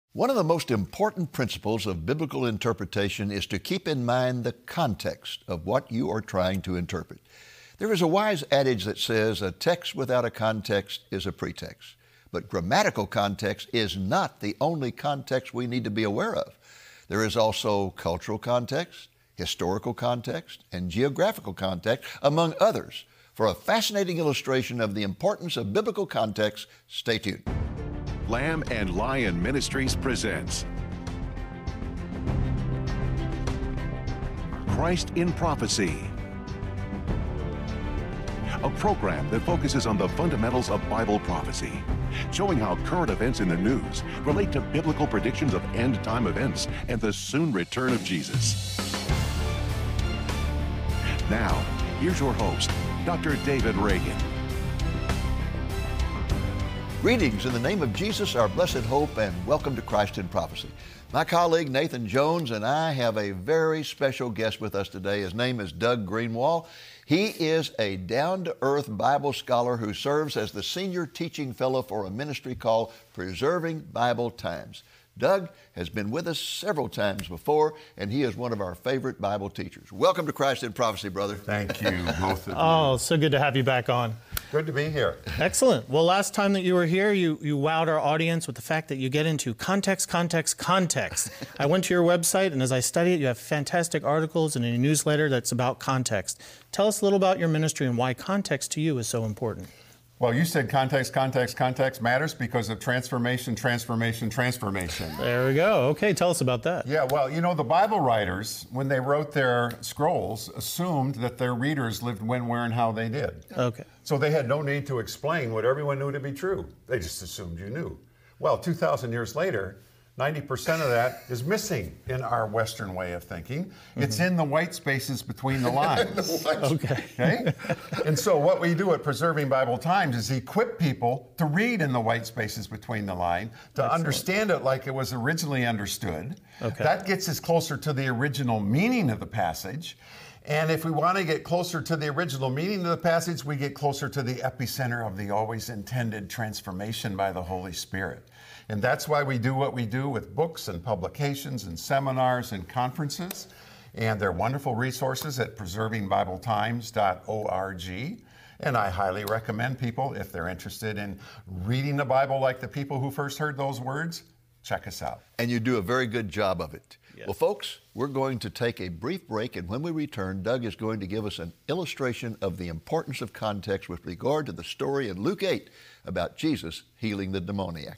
One of the most important principles of biblical interpretation is to keep in mind the context of what you are trying to interpret. There is a wise adage that says a text without a context is a pretext. But grammatical context is not the only context we need to be aware of. There is also cultural context, historical context, and geographical context, among others. For a fascinating illustration of the importance of biblical context, stay tuned. Lamb and Lion Ministries presents Christ in Prophecy, a program that focuses on the fundamentals of Bible prophecy, showing how current events in the news relate to biblical predictions of end-time events and the soon return of Jesus. Now, here's your host, Dr. David Reagan. Greetings in the name of Jesus, our blessed hope, and welcome to Christ in Prophecy. My colleague Nathan Jones and I have a very special guest with us today. His name is Doug Greenwald. He is a down-to-earth Bible scholar who serves as the Senior Teaching Fellow for a ministry called Preserving Bible Times. Doug has been with us several times before, and he is one of our favorite Bible teachers. Welcome to Christ in Prophecy, brother. Thank you, both of you. Oh, so good to have you back on. Good to be here. Excellent. Well, last time that you were here, you wowed our audience with the fact that you get into context. I went to your website, and as I study it, you have fantastic articles and a newsletter that's about context. Tell us a little about your ministry and why context to you is so important. Well, you said context matters because of transformation. There we go. Okay, tell us about that. Yeah, well, you know, the Bible writers, when they wrote their scrolls, assumed that their readers lived when, where, and how they did. Okay. So they had no need to explain what everyone knew to be true. They just assumed you knew. Well, 2,000 years later, 90% of that is missing in our Western way of thinking. Mm-hmm. It's in the white spaces between the lines. Okay? And so what we do at Preserving Bible Times is equip people to read in the white spaces between the line, to understand it like it was originally understood. Okay. That gets us closer to the original meaning of the passage. And if we want to get closer to the original meaning of the passage, we get closer to the epicenter of the always intended transformation by the Holy Spirit. And that's why we do what we do with books and publications and seminars and conferences. And they're wonderful resources at preservingbibletime.org. And I highly recommend people, if they're interested in reading the Bible like the people who first heard those words, check us out. And you do a very good job of it. Yes. Well, folks, we're going to take a brief break, and when we return, Doug is going to give us an illustration of the importance of context with regard to the story in Luke 8 about Jesus healing the demoniac.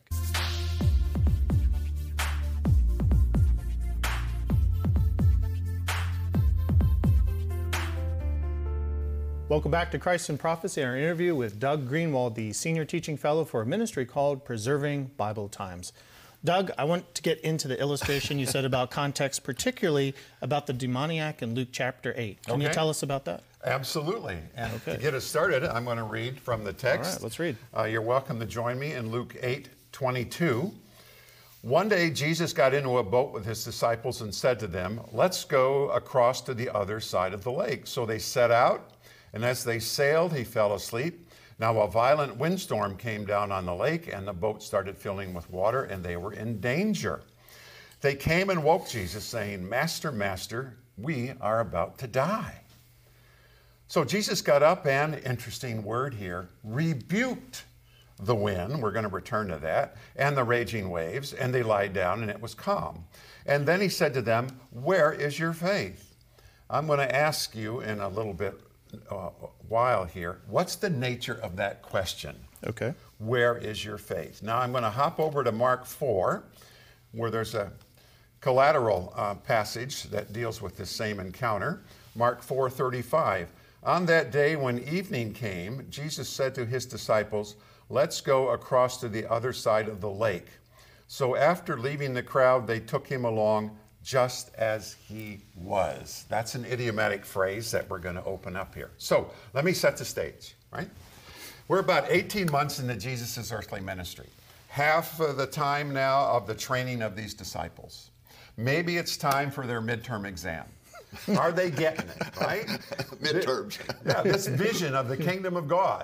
Welcome back to Christ in Prophecy and our interview with Doug Greenwald, the Senior Teaching Fellow for a ministry called Preserving Bible Times. Doug, I want to get into the illustration you said about context, particularly about the demoniac in Luke chapter 8. Can you tell us about that? Absolutely. And to get us started, I'm going to read from the text. All right, let's read. You're welcome to join me in Luke 8:22. One day, Jesus got into a boat with his disciples and said to them, "Let's go across to the other side of the lake." So they set out. And as they sailed, he fell asleep. Now a violent windstorm came down on the lake, and the boat started filling with water, and they were in danger. They came and woke Jesus, saying, "Master, Master, we are about to die." So Jesus got up and, interesting word here, rebuked the wind, we're going to return to that, and the raging waves, and they lied down, and it was calm. And then he said to them, "Where is your faith?" I'm going to ask you in a little bit while here, what's the nature of that question? Okay. Where is your faith? Now I'm going to hop over to Mark 4, where there's a collateral passage that deals with this same encounter. Mark 4:35. On that day when evening came, Jesus said to his disciples, "Let's go across to the other side of the lake." So after leaving the crowd, they took him along just as he was. That's an idiomatic phrase that we're going to open up here. So let me set the stage, right? We're about 18 months into Jesus' earthly ministry. Half of the time now of the training of these disciples. Maybe it's time for their midterm exam. Are they getting it, right? Midterms. Yeah, this vision of the kingdom of God,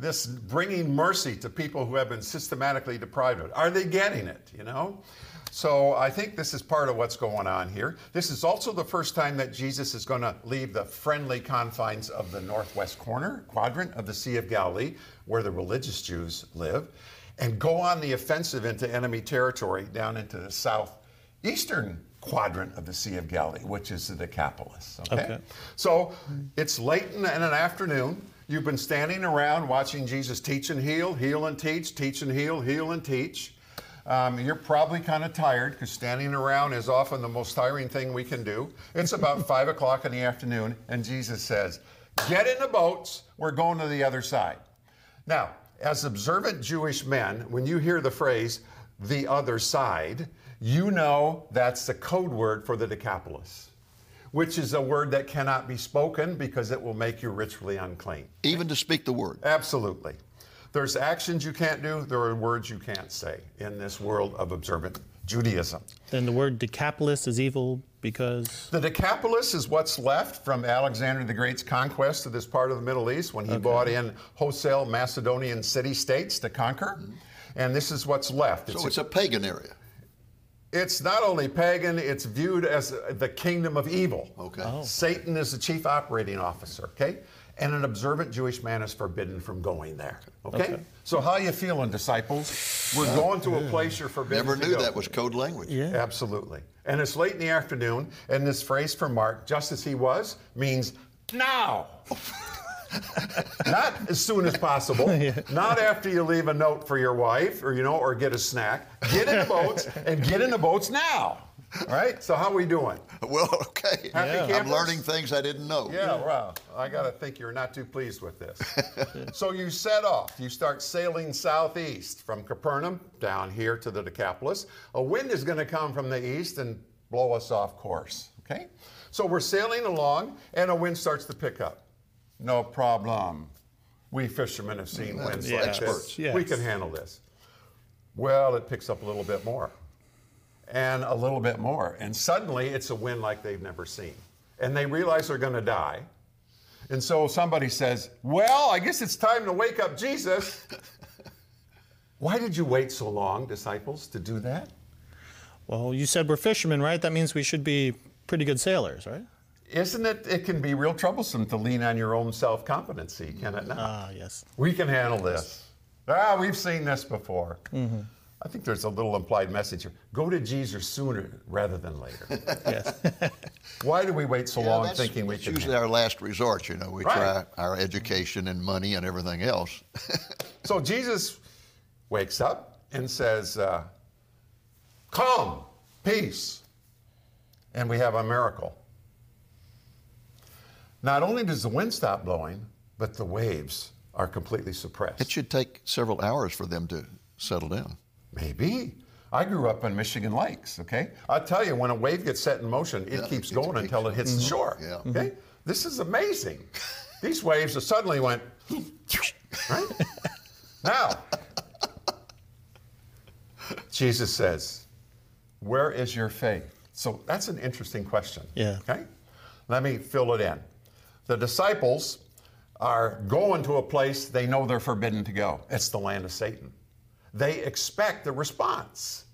this bringing mercy to people who have been systematically deprived of it. Are they getting it, you know? So I think this is part of what's going on here. This is also the first time that Jesus is going to leave the friendly confines of the northwest quadrant of the Sea of Galilee, where the religious Jews live, and go on the offensive into enemy territory down into the southeastern quadrant of the Sea of Galilee, which is the Decapolis. Okay? So it's late in an afternoon. You've been standing around watching Jesus teach and heal, heal and teach and heal and teach. You're probably kind of tired because standing around is often the most tiring thing we can do. It's about 5 o'clock in the afternoon, and Jesus says, get in the boats, we're going to the other side. Now, as observant Jewish men, when you hear the phrase, the other side, you know that's the code word for the Decapolis, which is a word that cannot be spoken because it will make you ritually unclean. Even to speak the word. Absolutely. There's actions you can't do, there are words you can't say in this world of observant Judaism. Then the word Decapolis is evil because? The Decapolis is what's left from Alexander the Great's conquest of this part of the Middle East when he brought in wholesale Macedonian city-states to conquer. And this is what's left. So it's a pagan area. It's not only pagan, it's viewed as the kingdom of evil. Okay. Oh. Satan is the chief operating officer, okay? And an observant Jewish man is forbidden from going there, okay? So how you feeling, disciples? We're going to a place you're forbidden Never to knew go. that was code language. Yeah. Absolutely. And it's late in the afternoon, and this phrase from Mark, just as he was, means now. Not as soon as possible. Not after you leave a note for your wife or, or get a snack. Get in the boats and get in the boats now. All right? So how are we doing? Well, okay. Happy I'm campers? learning things I didn't know. Yeah, well, I got to think you're not too pleased with this. So you set off. You start sailing southeast from Capernaum down here to the Decapolis. A wind is going to come from the east and blow us off course, okay? So we're sailing along, and a wind starts to pick up. No problem. We fishermen have seen winds like experts. this. Yes. We can handle this. Well, it picks up a little bit more. And a little bit more. And suddenly it's a wind like they've never seen. And they realize they're going to die. And so somebody says, well, I guess it's time to wake up Jesus. Why did you wait so long, disciples, to do that? Well, you said we're fishermen, right? That means we should be pretty good sailors, right? Isn't it? It can be real troublesome to lean on your own self-competency, can it not? Ah, yes. We can handle this. We've seen this before. I think there's a little implied message here. Go to Jesus sooner rather than later. Yes. Why do we wait so long That's thinking we can usually handle our last resort, We Right. try our education and money and everything else. So Jesus wakes up and says, calm, peace. And we have a miracle. Not only does the wind stop blowing, but the waves are completely suppressed. It should take several hours for them to settle down. Maybe. I grew up on Michigan lakes, okay? I'll tell you, when a wave gets set in motion, it keeps going until it hits the shore, Yeah. okay? This is amazing. These waves suddenly went, right? Now, Jesus says, where is your faith? So that's an interesting question, Yeah. okay? Let me fill it in. The disciples are going to a place they know they're forbidden to go. It's the land of Satan. They expect a response.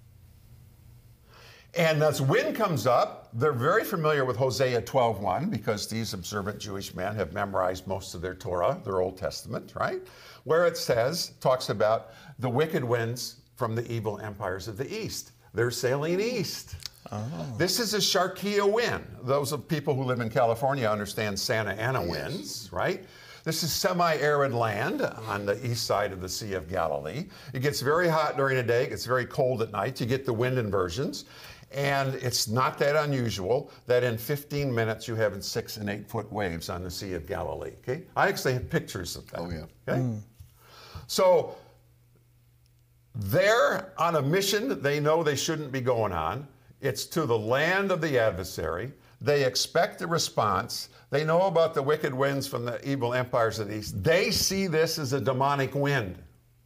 And as wind comes up, they're very familiar with Hosea 12:1 because these observant Jewish men have memorized most of their Torah, their Old Testament, right? Where it talks about the wicked winds from the evil empires of the east. They're sailing east. This is a Sharkia wind. Those of people who live in California understand Santa Ana winds, right? This is semi-arid land on the east side of the Sea of Galilee. It gets very hot during the day. It gets very cold at night. You get the wind inversions. And it's not that unusual that in 15 minutes you have 6 and 8 foot waves on the Sea of Galilee, okay? I actually have pictures of that. Oh, yeah. Okay? So they're on a mission they know they shouldn't be going on. It's to the land of the adversary. They expect a response. They know about the wicked winds from the evil empires of the east. They see this as a demonic wind.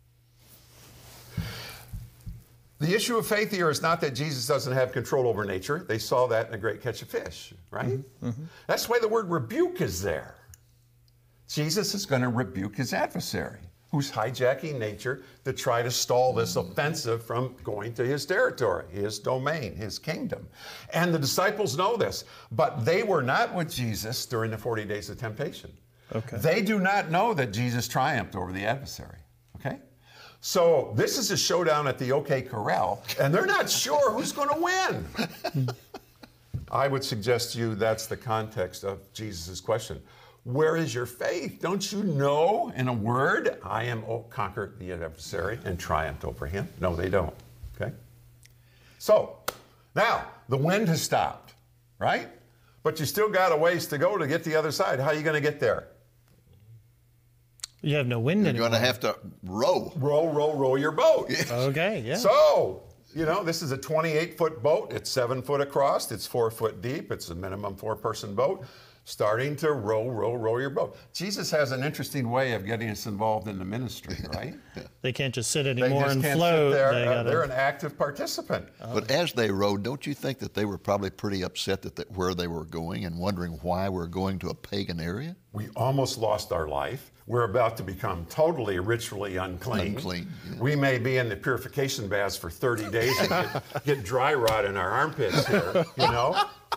The issue of faith here is not that Jesus doesn't have control over nature. They saw that in a great catch of fish, right? That's why the word rebuke is there. Jesus is going to rebuke his adversary, who's hijacking nature to try to stall this offensive from going to his territory, his domain, his kingdom. And the disciples know this, but they were not with Jesus during the 40 days of temptation. Okay. They do not know that Jesus triumphed over the adversary, okay? So this is a showdown at the OK Corral, and they're not sure who's going to win. I would suggest to you that's the context of Jesus' question. Where is your faith? Don't you know in a word, I am conquered the adversary and triumphed over him? No, they don't, okay? So, now, the wind has stopped, right? But you still got a ways to go to get to the other side. How are you going to get there? You have no wind You're anymore. going to have to row. Row your boat. Okay, yeah. So, you know, this is a 28-foot boat. It's 7 foot across. It's 4 foot deep. It's a minimum 4-person boat. Starting to row your boat. Jesus has an interesting way of getting us involved in the ministry, right? They can't just sit They anymore just and can't float. sit there. They gotta- They're an active participant. But as they rowed, don't you think that they were probably pretty upset that where they were going and wondering why we're going to a pagan area? We almost lost our life. We're about to become totally ritually unclean. Yeah. We may be in the purification baths for 30 days and get dry rot in our armpits here, you know?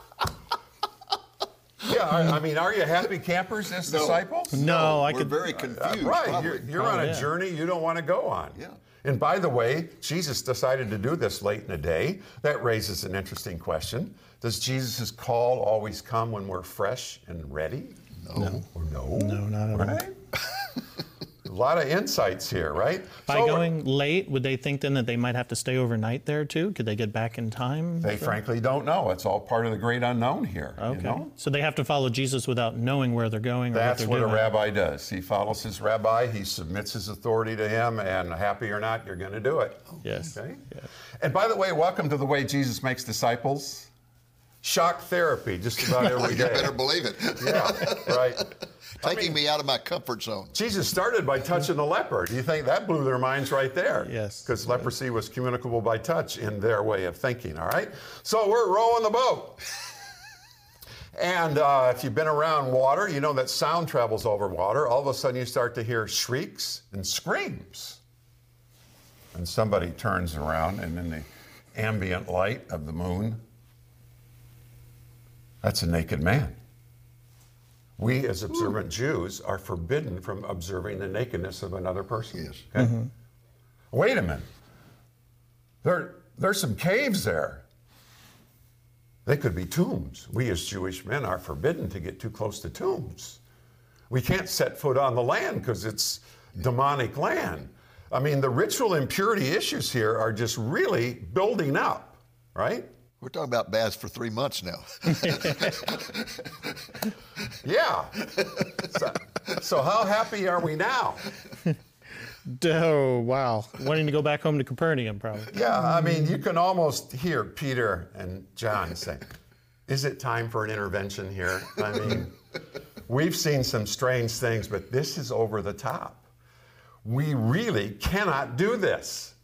Yeah, I mean, are you happy campers as disciples? No, I we're could. very confused. Right, probably. you're on a yeah. journey you don't want to go on. Yeah. And by the way, Jesus decided to do this late in the day. That raises an interesting question. Does Jesus' call always come when we're fresh and ready? No. Or no? No, not at all. Right? A lot of insights here, right? By going late, would they think then that they might have to stay overnight there too? Could they get back in time? They frankly don't know. It's all part of the great unknown here. Okay. You know? So they have to follow Jesus without knowing where they're going or That's what what they're a doing. rabbi does. He follows his rabbi, he submits his authority to him, and happy or not, you're going to do it. Yes. Okay? Yes. And by the way, welcome to the way Jesus makes disciples. Shock therapy just about every You day. better believe it. Yeah, right. Taking me out of my comfort zone. Jesus started by touching the leper. Do you think that blew their minds right there? Yes. Because leprosy was communicable by touch in their way of thinking, all right? So we're rowing the boat. And if you've been around water, you know that sound travels over water. All of a sudden you start to hear shrieks and screams. And somebody turns around, and in the ambient light of the moon, that's a naked man. We, as observant Jews, are forbidden from observing the nakedness of another person. Yes. Okay? Wait a minute. There's some caves there. They could be tombs. We, as Jewish men, are forbidden to get too close to tombs. We can't set foot on the land because it's demonic land. I mean, the ritual impurity issues here are just really building up, right? We're talking about baths for 3 months now. Yeah. So how happy are we now? Oh, wow. Wanting to go back home to Capernaum, probably. Yeah, I mean, you can almost hear Peter and John say, is it time for an intervention here? I mean, we've seen some strange things, but this is over the top. We really cannot do this.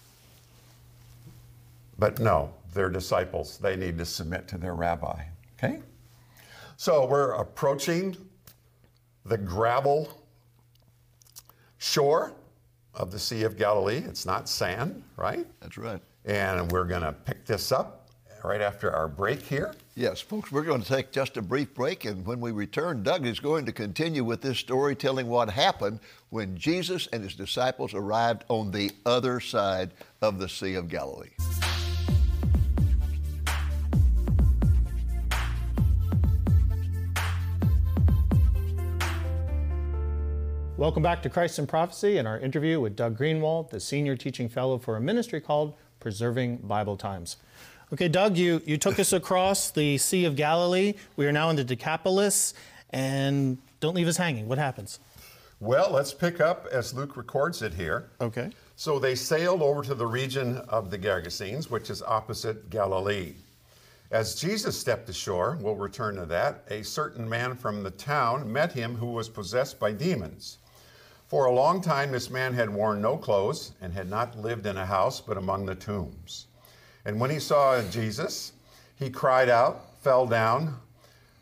But no, they're disciples. They need to submit to their rabbi, okay? So we're approaching the gravel shore of the Sea of Galilee. It's not sand, right? That's right. And we're going to pick this up right after our break here. Yes, folks, we're going to take just a brief break, and when we return, Doug is going to continue with this story telling what happened when Jesus and his disciples arrived on the other side of the Sea of Galilee. Welcome back to Christ in Prophecy and our interview with Doug Greenwald, the Senior Teaching Fellow for a ministry called Preserving Bible Times. Okay, Doug, you took us across the Sea of Galilee. We are now in the Decapolis, and don't leave us hanging. What happens? Well, let's pick up as Luke records it here. Okay. So they sailed over to the region of the Gergesenes, which is opposite Galilee. As Jesus stepped ashore, we'll return to that, a certain man from the town met him who was possessed by demons. For a long time, this man had worn no clothes and had not lived in a house, but among the tombs. And when he saw Jesus, he cried out, fell down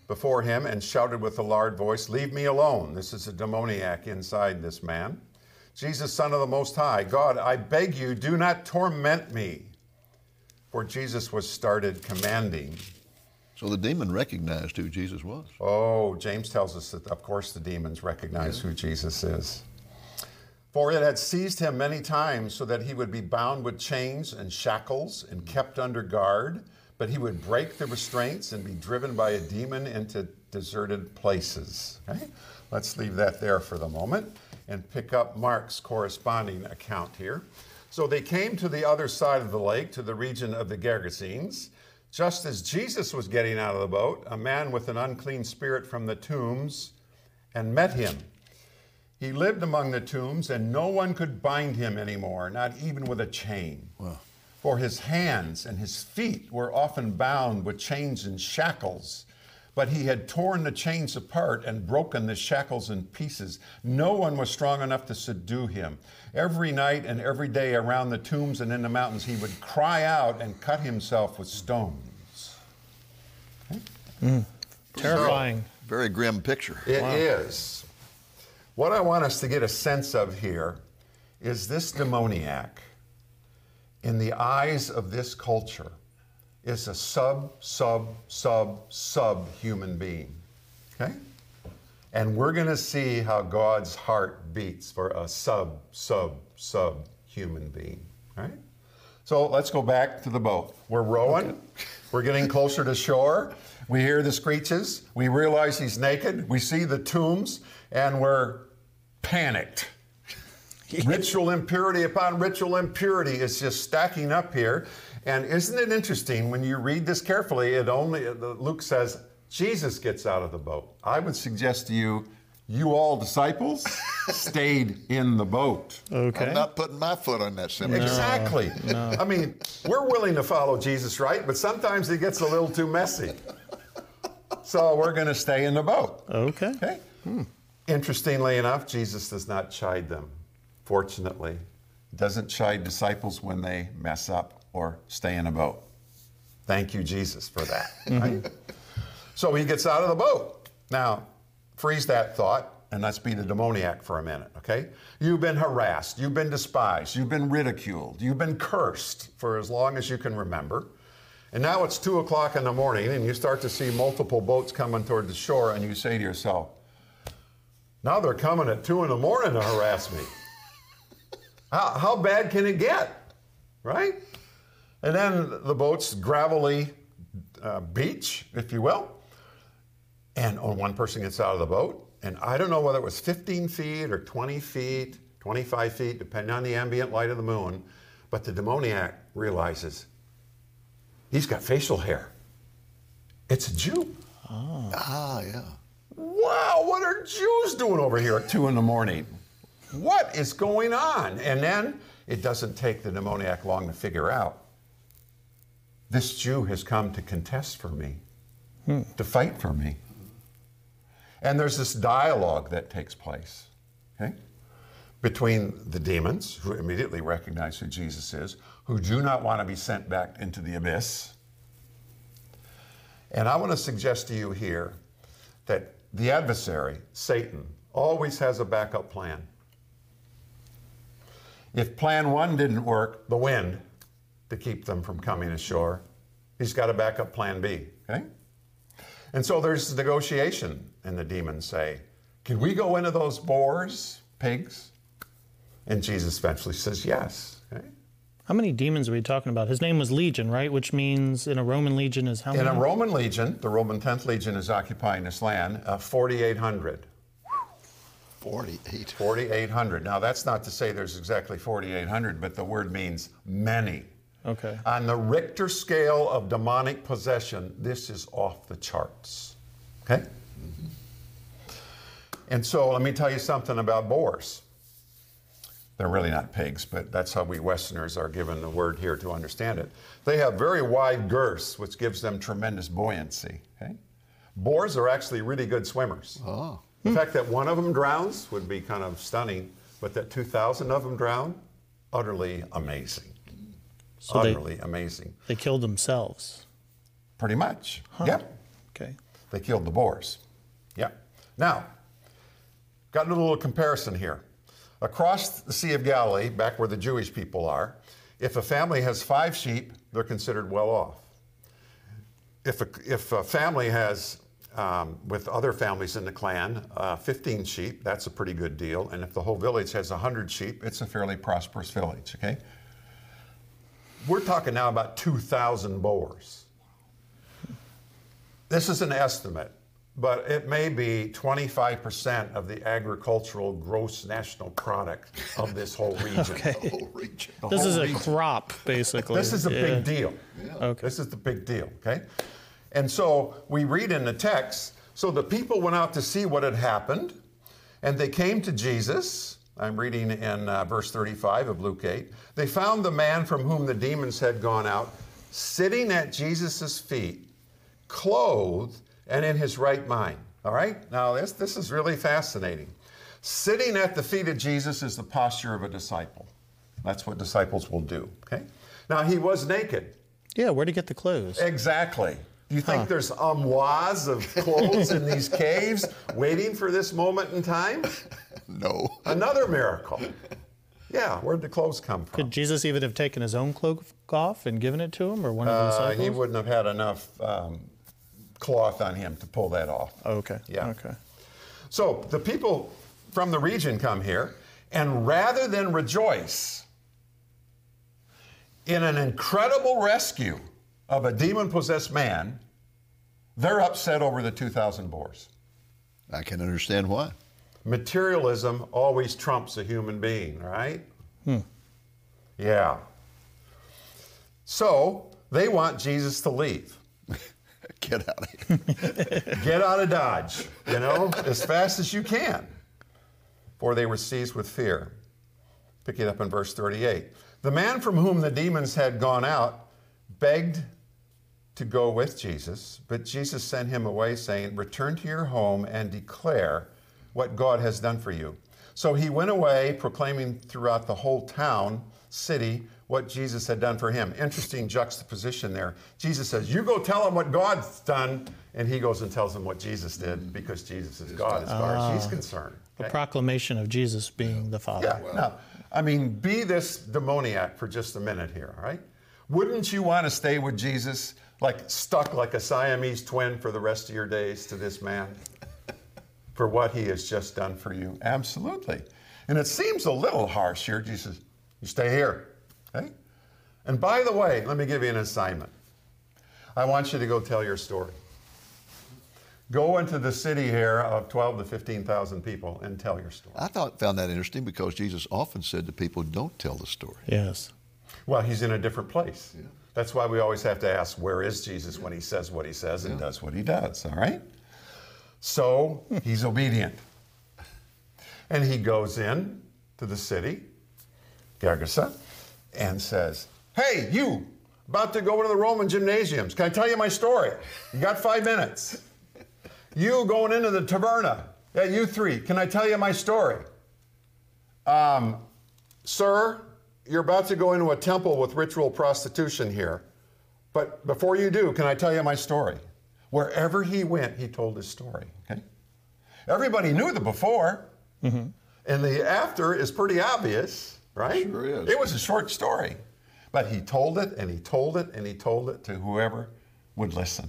before him and shouted with a loud voice, "Leave me alone." This is a demoniac inside this man. "Jesus, Son of the Most High, God, I beg you, do not torment me." For Jesus was started commanding. So the demon recognized who Jesus was. Oh, James tells us that, of course, the demons recognize who Jesus is. "For it had seized him many times so that he would be bound with chains and shackles and kept under guard, but he would break the restraints and be driven by a demon into deserted places." Okay? Let's leave that there for the moment and pick up Mark's corresponding account here. "So they came to the other side of the lake, to the region of the Gergesenes. Just as Jesus was getting out of the boat, a man with an unclean spirit from the tombs and met him. He lived among the tombs, and no one could bind him anymore, not even with a chain. Wow. For his hands and his feet were often bound with chains and shackles. But he had torn the chains apart and broken the shackles in pieces. No one was strong enough to subdue him. Every night and every day around the tombs and in the mountains, he would cry out and cut himself with stones." Okay? Terrifying. Very grim picture. It is. What I want us to get a sense of here is this demoniac, in the eyes of this culture, is a sub human being. Okay? And we're going to see how God's heart beats for a sub human being. Right? So let's go back to the boat. We're rowing. Okay. We're getting closer to shore. We hear the screeches. We realize he's naked. We see the tombs, and we're panicked. Ritual impurity upon ritual impurity is just stacking up here. And isn't it interesting when you read this carefully, Luke says, Jesus gets out of the boat. I would suggest to you, you all disciples stayed in the boat. Okay. I'm not putting my foot on that cemetery. Exactly. No. I mean, we're willing to follow Jesus, right? But sometimes he gets a little too messy. So we're going to stay in the boat. Okay. Okay? Interestingly enough, Jesus does not chide them. Fortunately, he doesn't chide disciples when they mess up or stay in a boat. Thank you, Jesus, for that. Right? So he gets out of the boat. Now, freeze that thought, and let's be the demoniac for a minute, okay? You've been harassed, you've been despised, you've been ridiculed, you've been cursed for as long as you can remember. And now it's 2 o'clock in the morning, and you start to see multiple boats coming toward the shore, and you say to yourself, now they're coming at 2 in the morning to harass me. How bad can it get, right? And then the boat's gravelly beach, if you will, and one person gets out of the boat, and I don't know whether it was 15 feet or 20 feet, 25 feet, depending on the ambient light of the moon, but the demoniac realizes he's got facial hair. It's a Jew. Oh. Ah, yeah. Wow, what are Jews doing over here at 2 in the morning? What is going on? And then it doesn't take the demoniac long to figure out, this Jew has come to contest for me, to fight for me. And there's this dialogue that takes place, okay, between the demons, who immediately recognize who Jesus is, who do not want to be sent back into the abyss. And I want to suggest to you here that the adversary, Satan, always has a backup plan. If plan 1 didn't work, the wind, to keep them from coming ashore, he's got a backup plan B, okay? And so there's negotiation, and the demons say, can we go into those boars, pigs? And Jesus eventually says yes, okay? How many demons are we talking about? His name was Legion, right? Which means in a Roman legion is how many? In a Roman legion, the Roman 10th Legion is occupying this land, 4,800. 4,800. Now, that's not to say there's exactly 4,800, but the word means many. Okay. On the Richter scale of demonic possession, this is off the charts. Okay? Mm-hmm. And so let me tell you something about boars. They're really not pigs, but that's how we Westerners are given the word here to understand it. They have very wide girths, which gives them tremendous buoyancy. Okay? Boars are actually really good swimmers. Oh. The fact that one of them drowns would be kind of stunning, but that 2,000 of them drown, utterly amazing. So utterly amazing. They killed themselves. Pretty much. Huh. Yep. Okay. They killed the boars. Yeah. Now, got a little comparison here. Across the Sea of Galilee, back where the Jewish people are, if a family has 5 sheep, they're considered well off. If a family has, with other families in the clan, 15 sheep, that's a pretty good deal. And if the whole village has 100 sheep, it's a fairly prosperous village, okay? We're talking now about 2,000 boars. This is an estimate, but it may be 25% of the agricultural gross national product of this whole region. Okay. The whole region. This is a crop, basically. This is a big deal. Okay. This is the big deal, okay? And so we read in the text, so the people went out to see what had happened, and they came to Jesus. I'm reading in verse 35 of Luke 8. They found the man from whom the demons had gone out, sitting at Jesus' feet, clothed and in his right mind. All right? Now, this is really fascinating. Sitting at the feet of Jesus is the posture of a disciple. That's what disciples will do, okay? Now, he was naked. Yeah, where'd he get the clothes? Exactly. Do you think there's armoires of clothes in these caves waiting for this moment in time? No. Another miracle. Yeah, where'd the clothes come from? Could Jesus even have taken his own cloak off and given it to him, or one of the disciples? He wouldn't have had enough cloth on him to pull that off. Okay. Yeah. Okay. So the people from the region come here, and rather than rejoice in an incredible rescue of a demon-possessed man, they're upset over the 2,000 boars. I can understand why. Materialism always trumps a human being, right? Yeah. So they want Jesus to leave. Get out of here. Get out of Dodge, as fast as you can. For they were seized with fear. Pick it up in verse 38. The man from whom the demons had gone out begged to go with Jesus, but Jesus sent him away, saying, "Return to your home and declare what God has done for you." So he went away, proclaiming throughout the whole town, city, what Jesus had done for him. Interesting juxtaposition there. Jesus says, you go tell him what God's done, and he goes and tells him what Jesus did, because Jesus is God as far as he's concerned. The proclamation of Jesus being the Father. Yeah, now, I mean, be this demoniac for just a minute here, all right? Wouldn't you want to stay with Jesus, stuck like a Siamese twin for the rest of your days to this man? For what he has just done for you? Absolutely. And it seems a little harsh here. Jesus, you stay here, okay? And by the way, let me give you an assignment. I want you to go tell your story. Go into the city here of 12 to 15,000 people and tell your story. I found that interesting because Jesus often said to people, don't tell the story. Yes. Well, he's in a different place. Yeah. That's why we always have to ask, where is Jesus when he says what he says and does what he does, all right? So he's obedient. And he goes in to the city, Gergesa, and says, hey, you, about to go into the Roman gymnasiums. Can I tell you my story? You got 5 minutes. You going into the taverna. Yeah, you 3. Can I tell you my story? Sir, you're about to go into a temple with ritual prostitution here. But before you do, can I tell you my story? Wherever he went, he told his story, okay? Everybody knew the before, and the after is pretty obvious, right? Sure is. It was a short story, but he told it, and he told it, and he told it to whoever would listen.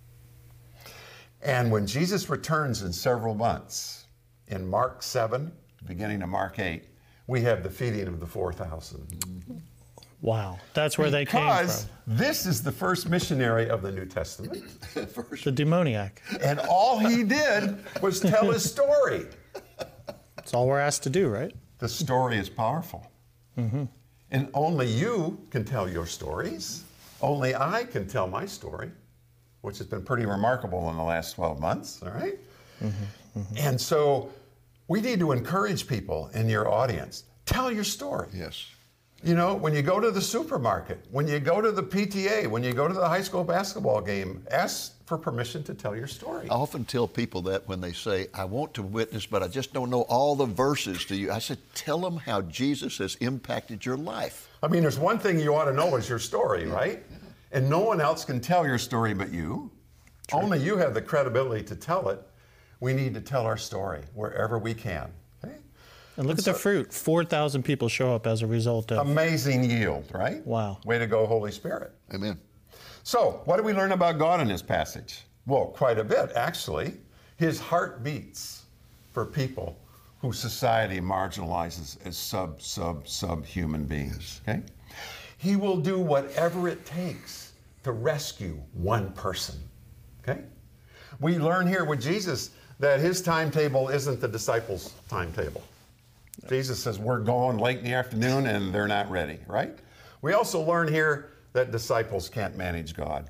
And when Jesus returns in several months, in Mark 7, beginning of Mark 8, we have the feeding of the 4,000. Wow, that's where they came from. Because this is the first missionary of the New Testament. The demoniac. And all he did was tell his story. That's all we're asked to do, right? The story is powerful. And only you can tell your stories. Only I can tell my story, which has been pretty remarkable in the last 12 months, all right? And so we need to encourage people in your audience. Tell your story. Yes. You know, when you go to the supermarket, when you go to the PTA, when you go to the high school basketball game, ask for permission to tell your story. I often tell people that when they say, I want to witness, but I just don't know all the verses to you. I said, tell them how Jesus has impacted your life. I mean, there's one thing you ought to know is your story, right? And no one else can tell your story but you. Only you have the credibility to tell it. We need to tell our story wherever we can. Okay? And look at the fruit. 4,000 people show up as a result of... Amazing yield, right? Wow. Way to go, Holy Spirit. Amen. So, what do we learn about God in this passage? Well, quite a bit, actually. His heart beats for people who society marginalizes as subhuman beings. Okay? He will do whatever it takes to rescue one person. Okay? We learn here with Jesus that his timetable isn't the disciples' timetable. Jesus says, we're going late in the afternoon and they're not ready, right? We also learn here that disciples can't manage God,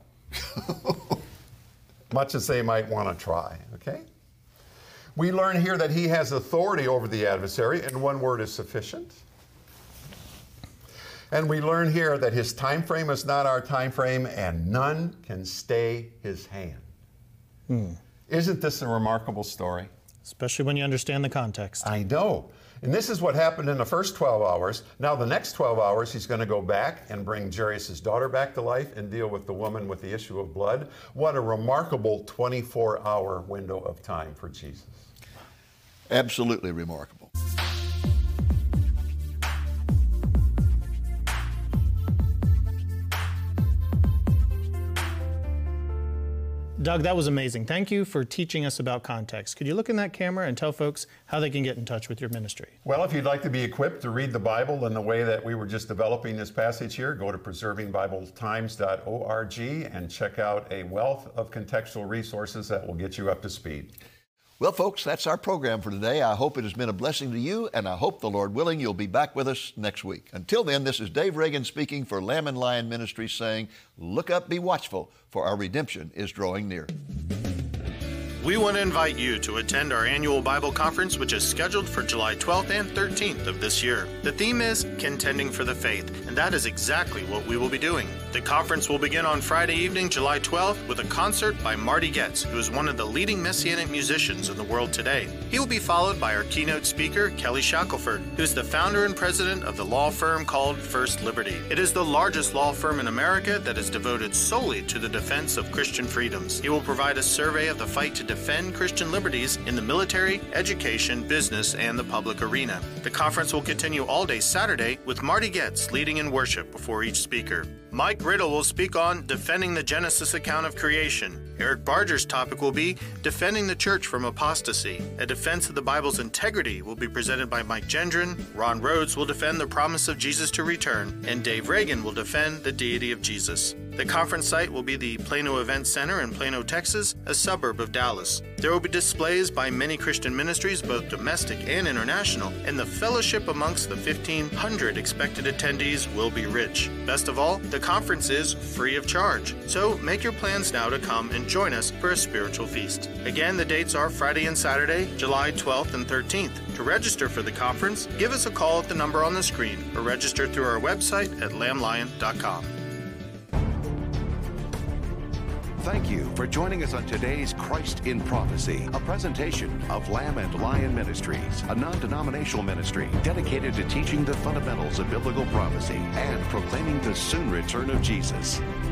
much as they might want to try, okay? We learn here that he has authority over the adversary, and one word is sufficient. And we learn here that his time frame is not our time frame, and none can stay his hand. Isn't this a remarkable story? Especially when you understand the context. I know. And this is what happened in the first 12 hours. Now the next 12 hours, he's going to go back and bring Jairus' daughter back to life and deal with the woman with the issue of blood. What a remarkable 24-hour window of time for Jesus. Absolutely remarkable. Doug, that was amazing. Thank you for teaching us about context. Could you look in that camera and tell folks how they can get in touch with your ministry? Well, if you'd like to be equipped to read the Bible in the way that we were just developing this passage here, go to preservingbibletimes.org and check out a wealth of contextual resources that will get you up to speed. Well, folks, that's our program for today. I hope it has been a blessing to you, and I hope, the Lord willing, you'll be back with us next week. Until then, this is Dave Reagan speaking for Lamb and Lion Ministries, saying, look up, be watchful, for our redemption is drawing near. We want to invite you to attend our annual Bible conference, which is scheduled for July 12th and 13th of this year. The theme is Contending for the Faith, and that is exactly what we will be doing. The conference will begin on Friday evening, July 12th, with a concert by Marty Goetz, who is one of the leading Messianic musicians in the world today. He will be followed by our keynote speaker, Kelly Shackelford, who is the founder and president of the law firm called First Liberty. It is the largest law firm in America that is devoted solely to the defense of Christian freedoms. He will provide a survey of the fight to defend Christian liberties in the military, education, business, and the public arena. The conference will continue all day Saturday with Marty Goetz leading in worship before each speaker. Mike Riddle will speak on Defending the Genesis Account of Creation. Eric Barger's topic will be Defending the Church from Apostasy. A defense of the Bible's integrity will be presented by Mike Gendron. Ron Rhodes will defend the promise of Jesus to return, and Dave Reagan will defend the deity of Jesus. The conference site will be the Plano Event Center in Plano, Texas, a suburb of Dallas. There will be displays by many Christian ministries, both domestic and international, and the fellowship amongst the 1,500 expected attendees will be rich. Best of all, the conference is free of charge. So make your plans now to come and join us for a spiritual feast. Again, the dates are Friday and Saturday, July 12th and 13th. To register for the conference, give us a call at the number on the screen or register through our website at lamblion.com. Thank you for joining us on today's Christ in Prophecy, a presentation of Lamb and Lion Ministries, a non-denominational ministry dedicated to teaching the fundamentals of biblical prophecy and proclaiming the soon return of Jesus.